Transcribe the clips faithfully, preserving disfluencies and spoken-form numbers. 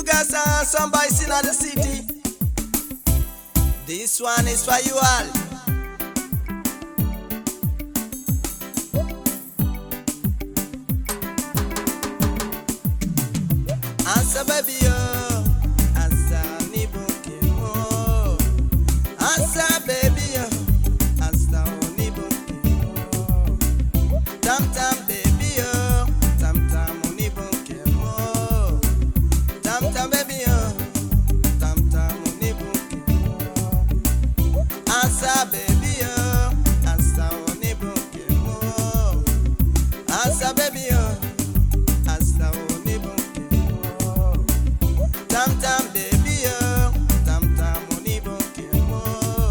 guys are some boys in the city. This one is for you all. Answer baby yo, answer ni bokemo. Answer baby yo, answer ni bokemo. Tam tam baby yo, tam tam ni bokemo. Tam tam baby yo, tam tam ni bokemo. Answer baby yo, answer ni bokemo. Answer baby yo, answer ni bokemo. Tam tam baby yo, tam tam ni bokemo.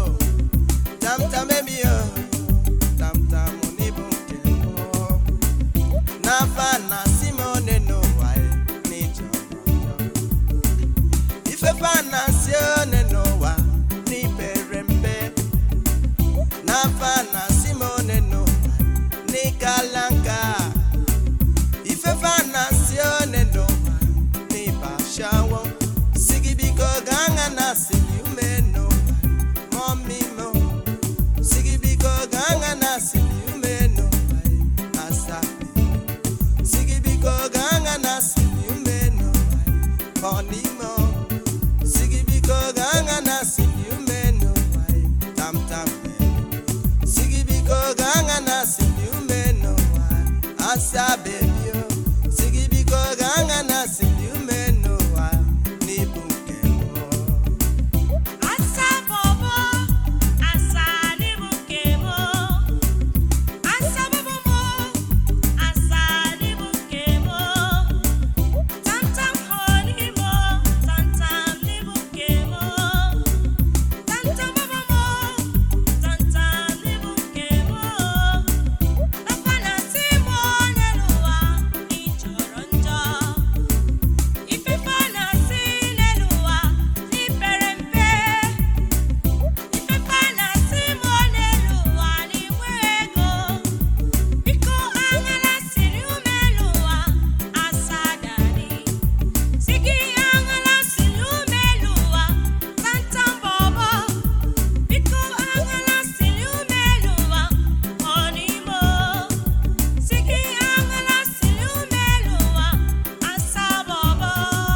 Tam tam baby yo, tam tam ni bokemo. Nafa na Simone no why ni jojo. Ife fa na Sione no wa ni perembe. Nafa na Simone no ni kalanka. Ife fa na Sione no ni bashawo. Sigibiko ganga na siliumeno. Mommy mo. Sigibiko ganga na siliumeno. Asa. Sigibiko ganga na siliumeno. Honey mo. Sigibiko ganga na siliumeno. Tam tam. Sigibiko ganga na siliumeno. Asa baby yo. Sigibiko ganga na siliumeno. Ni bukemo. Asa bobo, asa ni bukemo. Asa bobo mo, asa ni bukemo. Tam tam honey mo, tam tam ni bukemo. Tam tam bobo mo, tam tam ni bukemo. Afana Simone luwa ni choronjo. Ife fana sine luwa ni perempe. Ife fana Simone luwa ni wego. Biko angala siri umeluwa asadani. Sigi angala siri umeluwa tantam bobo. Biko angala siri umeluwa onimo. Sigi angala siri umeluwa asa bobo.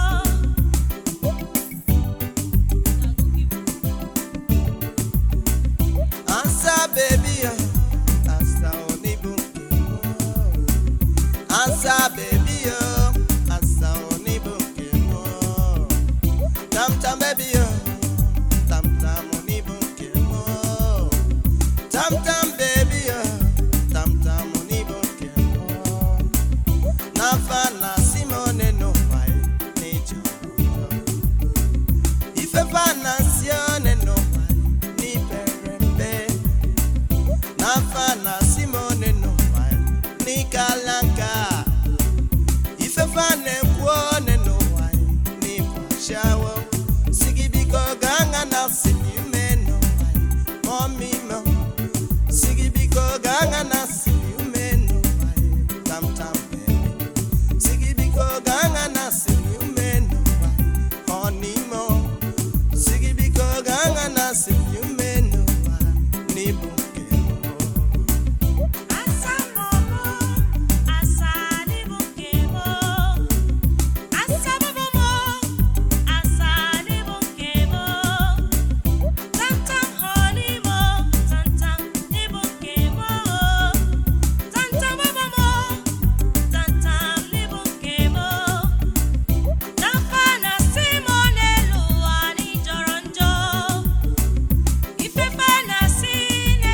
Answer baby yo, answer oni bukemo. Answer baby yo, answer oni bukemo. Tam tam baby yo, tam tam oni bukemo. Tam tam baby yo, tam tam oni bukemo. Nafa na Simone no why ni jojo. Ife fa na Sione no why ni perembe. Nafa na Simone no why ni kalanka. Ife fa ne kuone no why ni pashawo. Sigibiko ganga na siliumeno why mommy mo. Sigibiko ganga na siliumeno why tam tam baby. Sigibiko ganga na siliumeno why honey mo. Sigibiko ganga na siliumeno why ni bukemo. Asa bobo, asa ni bukemo. Asa bobo mo, asa ni bukemo. Tam tam honey mo, tam tam ni bukemo. Tam tam bobo mo, tam tam ni bukemo. Nafa na Simone luwa ni joronjo. Ife fa na sine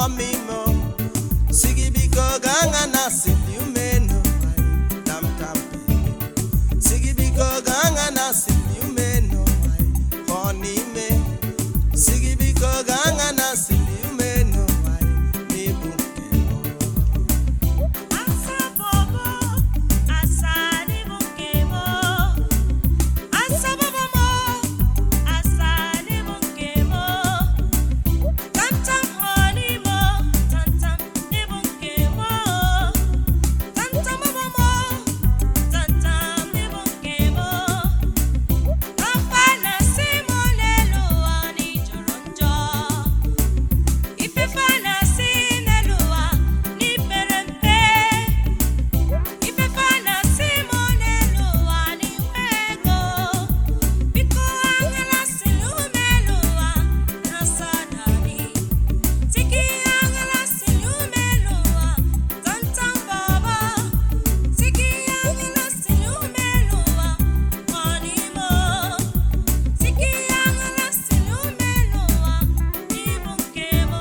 mimo sigibiko ganga na siliumeno tam tam sigibiko ganga na siliumeno honey me sigibiko ganga na siliumeno nibu Asa bobo, asa libu kemo. Asa bobo mo, asa libu kemo. Tam tam honey mo, tam tam libu kemo. Tam tam bobo mo, tam tam libu kemo. Afana simonelo ani joronjo. Ifefana sinelua ni perempe. Ifefana simonelua ni wego. Biko angela silumelua na sadani. Tiki angela silumelua tantam baba. Tiki angela silumelua animo. Tiki angela silumelua ni bunkemo.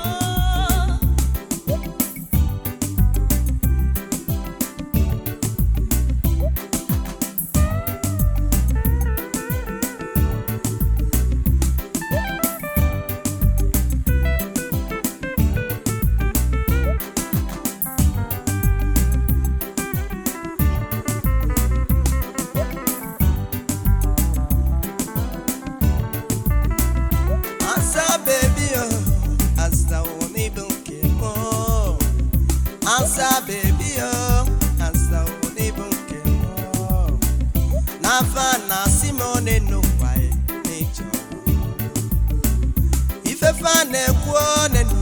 Asa baby oh, asa unibu kemo. Asa baby oh, asa unibu kemo. Nafana simone no wae nature. Ife fane kuone